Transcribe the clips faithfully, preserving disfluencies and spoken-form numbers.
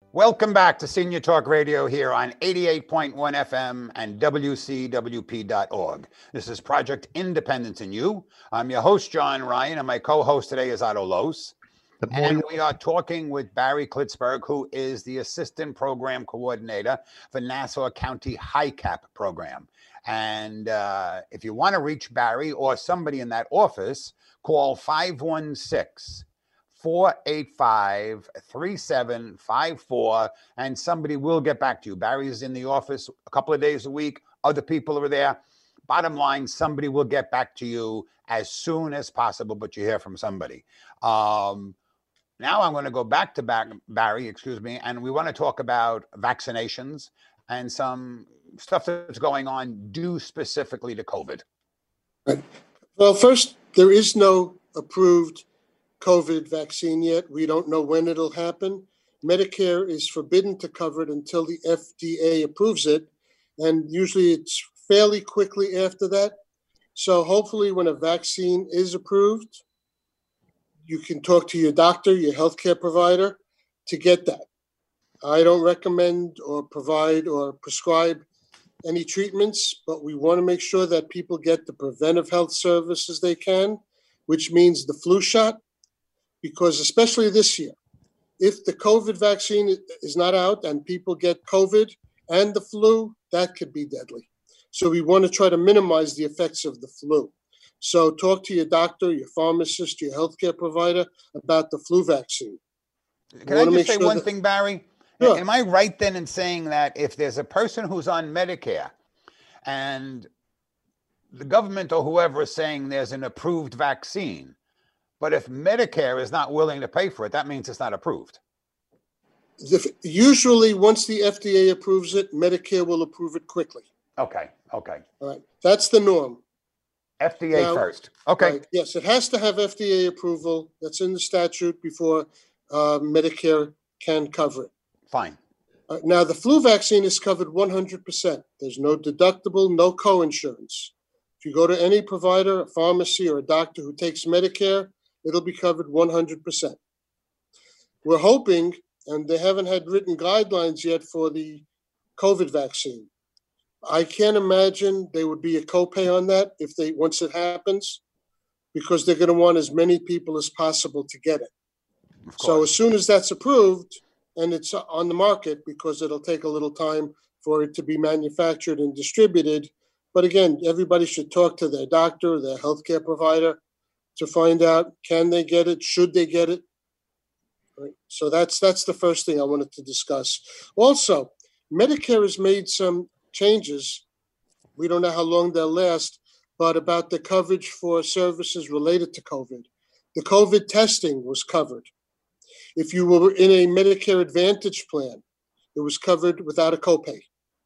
Welcome back to Senior Talk Radio here on eighty-eight point one F M and W C W P dot org. This is Project Independence in You. I'm your host, John Ryan, and my co-host today is Otto Los. And we are talking with Barry Klitzberg, who is the Assistant Program Coordinator for Nassau County HICAP program. And uh, if you want to reach Barry or somebody in that office, call five one six, four eight five, three seven five four, and somebody will get back to you. Barry is in the office a couple of days a week. Other people are there. Bottom line, somebody will get back to you as soon as possible, but you hear from somebody. Um, now I'm going to go back to back, Barry, excuse me, and we want to talk about vaccinations and some stuff that's going on due specifically to COVID. Right. Well, first, there is no approved COVID vaccine yet. We don't know when it'll happen. Medicare is forbidden to cover it until the F D A approves it, and usually it's fairly quickly after that. So hopefully when a vaccine is approved, you can talk to your doctor, your healthcare provider, to get that. I don't recommend or provide or prescribe any treatments, but we want to make sure that people get the preventive health services they can, which means the flu shot, because especially this year, if the COVID vaccine is not out and people get COVID and the flu, that could be deadly. So we want to try to minimize the effects of the flu. So talk to your doctor, your pharmacist, your healthcare provider about the flu vaccine. Can I just say sure one that, thing, Barry? Sure. Am I right then in saying that if there's a person who's on Medicare and the government or whoever is saying there's an approved vaccine, but if Medicare is not willing to pay for it, that means it's not approved? The, usually, once the F D A approves it, Medicare will approve it quickly. Okay, okay. All right, that's the norm. F D A now, first. Okay. Right, yes, it has to have F D A approval. That's in the statute before uh, Medicare can cover it. Fine. Uh, now, the flu vaccine is covered one hundred percent. There's no deductible, no co-insurance. If you go to any provider, a pharmacy, or a doctor who takes Medicare, it'll be covered one hundred percent. We're hoping, and they haven't had written guidelines yet for the COVID vaccine. I can't imagine there would be a copay on that if they once it happens, because they're going to want as many people as possible to get it. So as soon as that's approved and it's on the market, because it'll take a little time for it to be manufactured and distributed. But again, everybody should talk to their doctor, their healthcare provider, to find out, can they get it? Should they get it? Right. So that's that's the first thing I wanted to discuss. Also, Medicare has made some changes. We don't know how long they'll last, but about the coverage for services related to COVID. The COVID testing was covered. If you were in a Medicare Advantage plan, it was covered without a copay.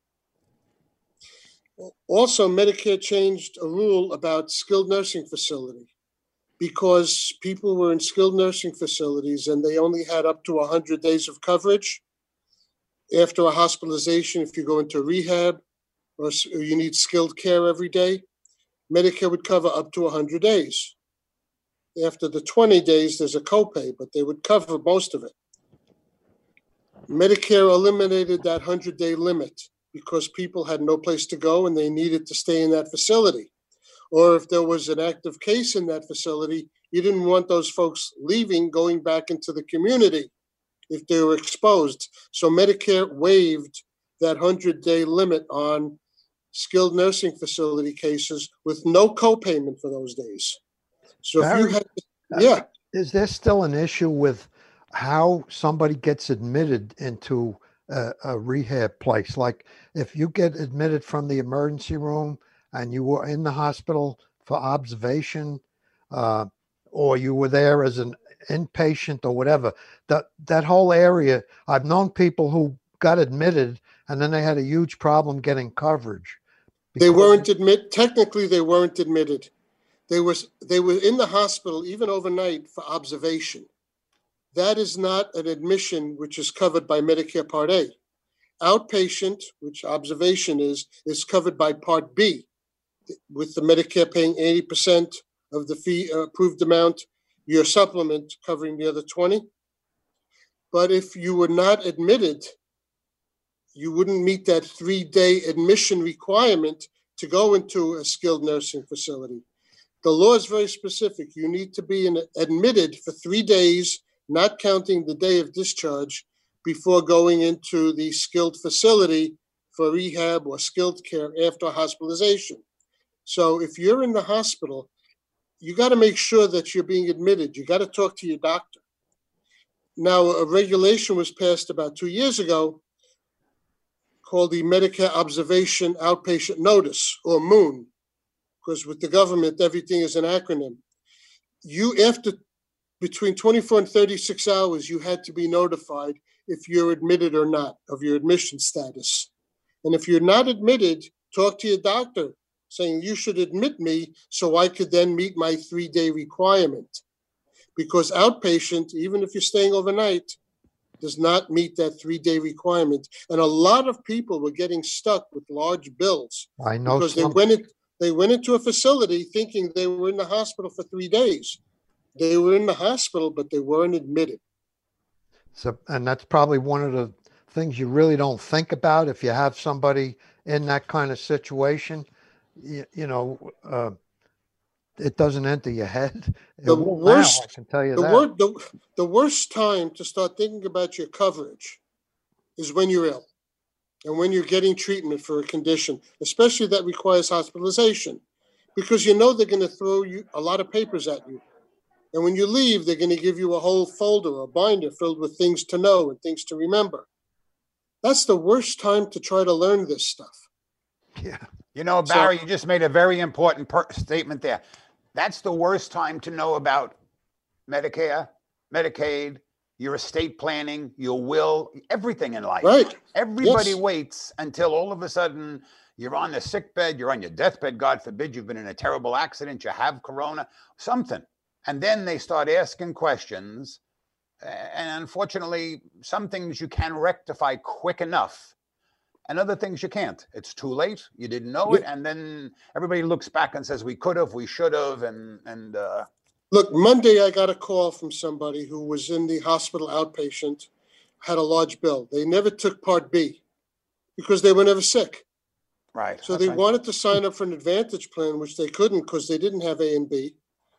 Also, Medicare changed a rule about skilled nursing facility, because people were in skilled nursing facilities and they only had up to one hundred days of coverage. After a hospitalization, if you go into rehab or you need skilled care every day, Medicare would cover up to one hundred days. After the twenty days, there's a copay, but they would cover most of it. Medicare eliminated that one hundred-day limit because people had no place to go and they needed to stay in that facility. Or if there was an active case in that facility, you didn't want those folks leaving, going back into the community if they were exposed. So Medicare waived that one hundred-day limit on skilled nursing facility cases with no copayment for those days. So Barry, if you had, yeah. Is there still an issue with how somebody gets admitted into a, a rehab place? Like if you get admitted from the emergency room and you were in the hospital for observation, uh, or you were there as an inpatient or whatever, that that whole area, I've known people who got admitted and then they had a huge problem getting coverage. They weren't admit. Technically, they weren't admitted. They was they were in the hospital even overnight for observation. That is not an admission which is covered by Medicare Part A. Outpatient, which observation is, is covered by Part B, with the Medicare paying eighty percent of the fee uh, approved amount, your supplement covering the other twenty. But if you were not admitted, you wouldn't meet that three-day admission requirement to go into a skilled nursing facility. The law is very specific. You need to be in, admitted for three days, not counting the day of discharge, before going into the skilled facility for rehab or skilled care after hospitalization. So if you're in the hospital, you got to make sure that you're being admitted. You got to talk to your doctor. Now, a regulation was passed about two years ago called the Medicare Observation Outpatient Notice, or MOON, because with the government, everything is an acronym. You, after between twenty-four and thirty-six hours, you had to be notified if you're admitted or not of your admission status. And if you're not admitted, talk to your doctor saying you should admit me so I could then meet my three-day requirement. Because outpatient, even if you're staying overnight, does not meet that three-day requirement. And a lot of people were getting stuck with large bills. I know because some- they went in, they went into a facility thinking they were in the hospital for three days. They were in the hospital, but they weren't admitted. So, and that's probably one of the things you really don't think about if you have somebody in that kind of situation. You, you know, uh, it doesn't enter your head. It The won't worst, now, I can tell you the, that. wor- the, the worst time to start thinking about your coverage is when you're ill and when you're getting treatment for a condition, especially that requires hospitalization, because you know they're going to throw you a lot of papers at you. And when you leave, they're going to give you a whole folder or binder filled with things to know and things to remember. That's the worst time to try to learn this stuff. Yeah. You know, Barry, So- you just made a very important per- statement there. That's the worst time to know about Medicare, Medicaid, your estate planning, your will, everything in life. Right. Everybody Yes. waits until all of a sudden you're on the sick bed, you're on your deathbed, God forbid, you've been in a terrible accident, you have corona, something. And then they start asking questions. And unfortunately, some things you can rectify quick enough, and other things you can't. It's too late. You didn't know it. And then everybody looks back and says, we could have, we should have. And, and uh, Look, Monday I got a call from somebody who was in the hospital outpatient, had a large bill. They never took Part B because they were never sick. right. So they Okay. wanted to sign up for an Advantage plan, which they couldn't because they didn't have A and B.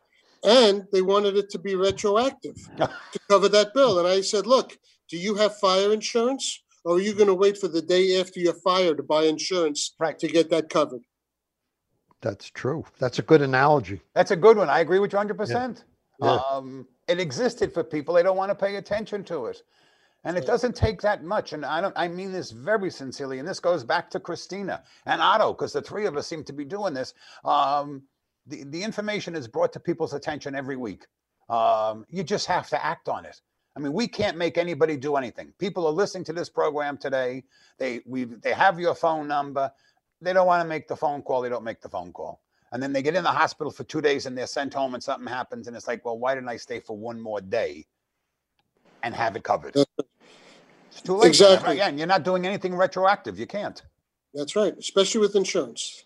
And they wanted it to be retroactive to cover that bill. And I said, look, do you have fire insurance? Or are you going to wait for the day after you're fired to buy insurance Right. to get that covered? That's true. That's a good analogy. That's a good one. I agree with you one hundred percent. Yeah. Um, it existed for people. They don't want to pay attention to it. And it Right. doesn't take that much. And I don't, I mean this very sincerely. And this goes back to Christina and Otto, because the three of us seem to be doing this. Um, the, the information is brought to people's attention every week. Um, you just have to act on it. I mean, we can't make anybody do anything. People are listening to this program today. They we they have your phone number. They don't want to make the phone call. They don't make the phone call. And then they get in the hospital for two days and they're sent home and something happens. And it's like, well, why didn't I stay for one more day and have it covered? It's too late. Exactly. Again, you're not doing anything retroactive. You can't. That's right, especially with insurance.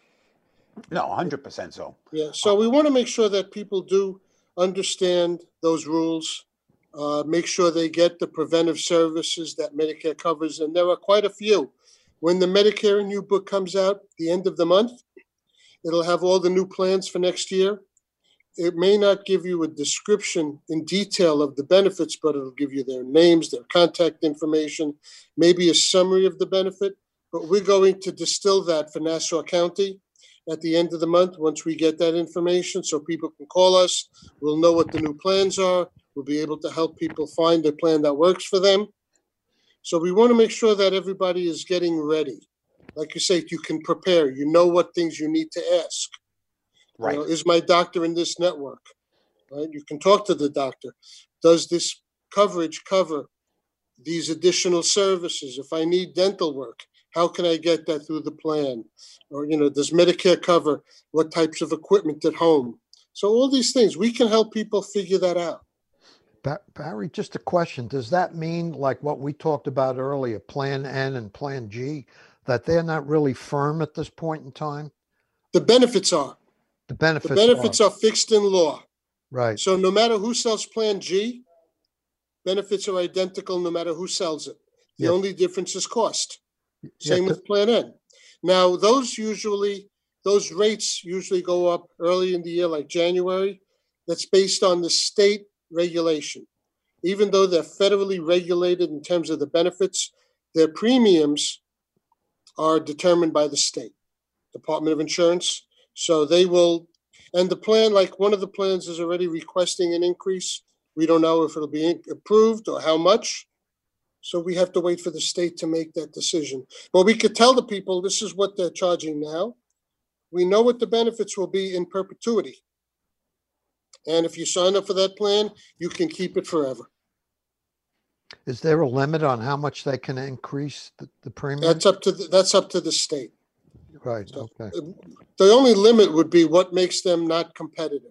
No, one hundred percent so. Yeah, so we want to make sure that people do understand those rules, uh, make sure they get the preventive services that Medicare covers, and there are quite a few. When the Medicare new book comes out the end of the month, it'll have all the new plans for next year. It may not give you a description in detail of the benefits, but it'll give you their names, their contact information, maybe a summary of the benefit. But we're going to distill that for Nassau County at the end of the month once we get that information, so people can call us. We'll know what the new plans are. We'll be able to help people find a plan that works for them. So we want to make sure that everybody is getting ready. Like you say, you can prepare. You know what things you need to ask. Right. You know, is my doctor in this network? Right? You can talk to the doctor. Does this coverage cover these additional services? If I need dental work, how can I get that through the plan? Or, you know, does Medicare cover what types of equipment at home? So all these things, we can help people figure that out. Ba- Barry, just a question. Does that mean, like what we talked about earlier, Plan N and Plan G, that they're not really firm at this point in time? The benefits are. The benefits, The benefits are, are fixed in law. right. So no matter who sells Plan G, benefits are identical no matter who sells it. The Yes. only difference is cost. Yeah, Same to- with Plan N. Now, those usually, those rates usually go up early in the year, like January. That's based on the state regulation. Even though they're federally regulated in terms of the benefits, their premiums are determined by the state, Department of Insurance. So they will, and the plan, like one of the plans is already requesting an increase. We don't know if it'll be in- approved or how much. So we have to wait for the state to make that decision. But we could tell the people this is what they're charging now. We know what the benefits will be in perpetuity. And if you sign up for that plan, you can keep it forever. Is there a limit on how much they can increase the, the premium? That's up to the, that's up to the state. Right, So, okay, The only limit would be what makes them not competitive.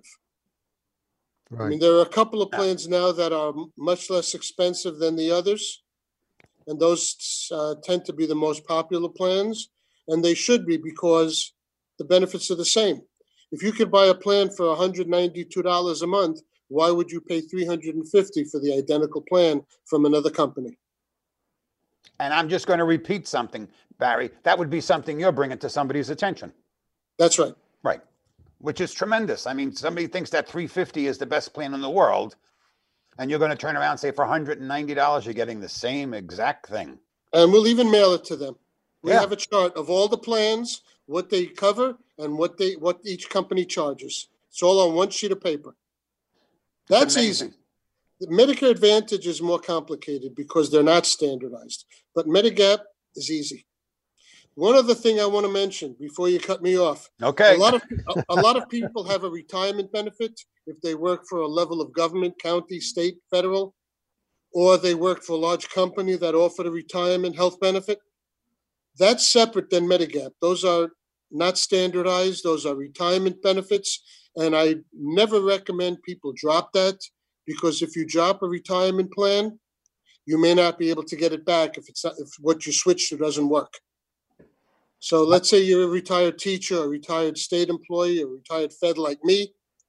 I mean, right. there are a couple of plans now that are m- much less expensive than the others. And those uh, tend to be the most popular plans, and they should be because the benefits are the same. If you could buy a plan for one hundred ninety-two dollars a month, why would you pay three hundred fifty dollars for the identical plan from another company? And I'm just going to repeat something, Barry. That would be something you're bringing to somebody's attention. That's right. Right. Which is tremendous. I mean, somebody thinks that three hundred fifty dollars is the best plan in the world, and you're going to turn around and say for one hundred ninety dollars, you're getting the same exact thing. And we'll even mail it to them. We Yeah. have a chart of all the plans, what they cover, and what they what each company charges. It's all on one sheet of paper. It's That's amazing. easy. The Medicare Advantage is more complicated because they're not standardized, but Medigap is easy. One other thing I want to mention before you cut me off. Okay. A lot of a, a lot of people have a retirement benefit if they work for a level of government, county, state, federal, or they work for a large company that offered a retirement health benefit. That's separate than Medigap. Those are not standardized. Those are retirement benefits, and I never recommend people drop that because if you drop a retirement plan, you may not be able to get it back if it's not, if what you switch to doesn't work. So let's say you're a retired teacher, a retired state employee, a retired Fed like me.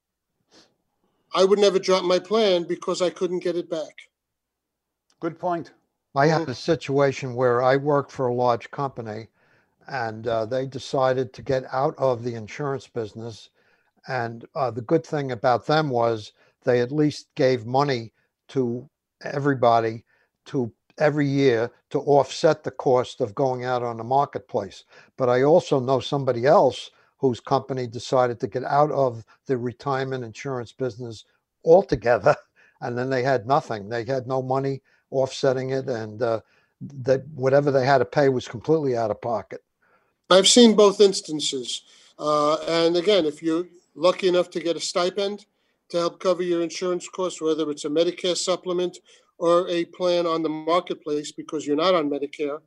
I would never drop my plan because I couldn't get it back. Good point. I had a situation where I worked for a large company and uh, they decided to get out of the insurance business. And uh, the good thing about them was they at least gave money to everybody to every year to offset the cost of going out on the marketplace. But I also know somebody else whose company decided to get out of the retirement insurance business altogether. And then they had nothing. They had no money offsetting it. And uh, that whatever they had to pay was completely out of pocket. I've seen both instances. Uh, and again, if you're lucky enough to get a stipend to help cover your insurance costs, whether it's a Medicare supplement or a plan on the marketplace because you're not on Medicare,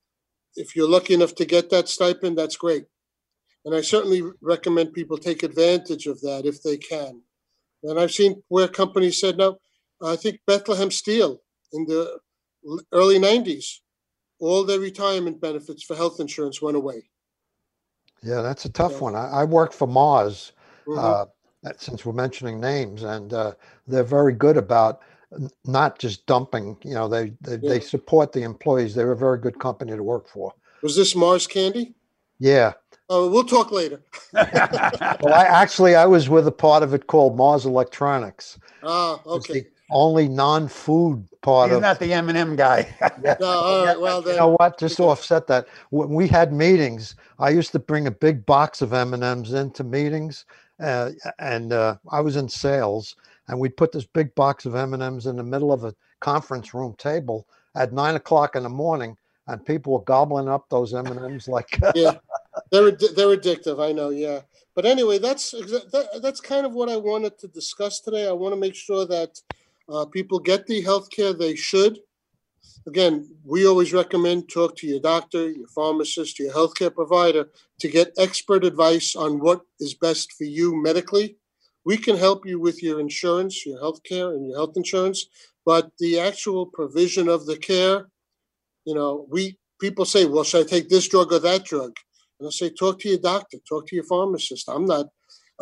if you're lucky enough to get that stipend, that's great. And I certainly recommend people take advantage of that if they can. And I've seen where companies said, no, I think Bethlehem Steel in the early nineties, all their retirement benefits for health insurance went away. Yeah, that's a tough Yeah. one. I, I work for Mars, Mhm. uh, that- since we're mentioning names, and uh, they're very good about n- not just dumping. You know, they they, Yeah. they support the employees. They're a very good company to work for. Was this Mars Candy? Yeah. Oh, we'll talk later. Well, I actually I was with a part of it called Mars Electronics. Ah, It was okay. the only non-food part He's of. not the M and M guy. No, all right. Well, You then, know what? Just to okay. offset that, when we had meetings, I used to bring a big box of M and M's into meetings, uh, and uh, I was in sales, and we'd put this big box of M and M's in the middle of a conference room table at nine o'clock in the morning, and people were gobbling up those M and M's like. yeah, they're addi- they're addictive. I know. Yeah, but anyway, that's exa- that, that's kind of what I wanted to discuss today. I want to make sure that uh, people get the health care they should. Again, we always recommend talk to your doctor, your pharmacist, your healthcare provider to get expert advice on what is best for you medically. We can help you with your insurance, your health care, and your health insurance, but the actual provision of the care, you know, we people say, well, should I take this drug or that drug? And I say, talk to your doctor, talk to your pharmacist. I'm not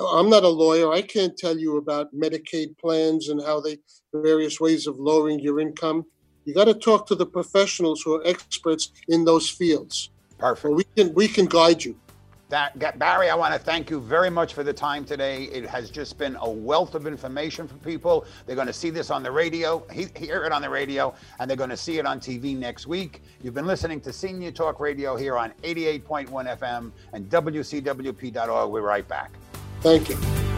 I'm not a lawyer. I can't tell you about Medicaid plans and how they various ways of lowering your income. You got to talk to the professionals who are experts in those fields. Perfect. Well, we can we can guide you. That, Barry, I want to thank you very much for the time today. It has just been a wealth of information for people. They're going to see this on the radio, he, hear it on the radio, and they're going to see it on T V next week. You've been listening to Senior Talk Radio here on eighty-eight point one F M and W C W P dot org. We're right back. Thank you.